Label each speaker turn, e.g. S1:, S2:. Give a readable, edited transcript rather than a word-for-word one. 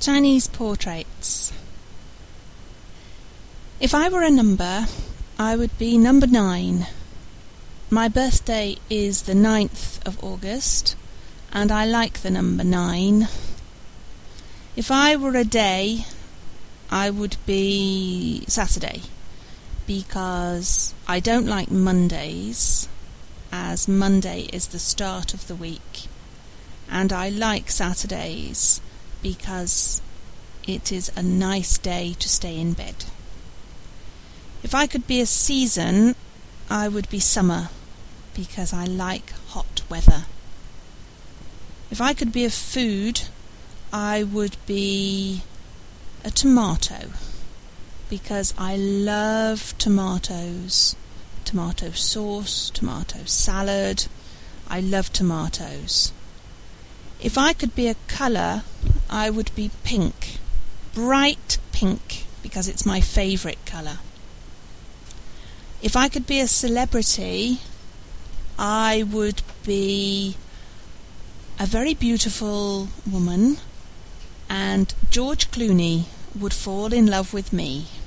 S1: Chinese portraits. If I were a number, I would be number 9. My birthday is the 9th of August, and I like the number 9. If I were a day, I would be Saturday, because I don't like Mondays, as Monday is the start of the week, and I like Saturdays because it is a nice day to stay in bed. If I could be a season, I would be summer, because I like hot weather. If I could be a food, I would be a tomato, because I love tomatoes, tomato sauce, tomato salad. I love tomatoes. If I could be a colour, I would be pink, bright pink, because it's my favourite colour. If I could be a celebrity, I would be a very beautiful woman, and George Clooney would fall in love with me.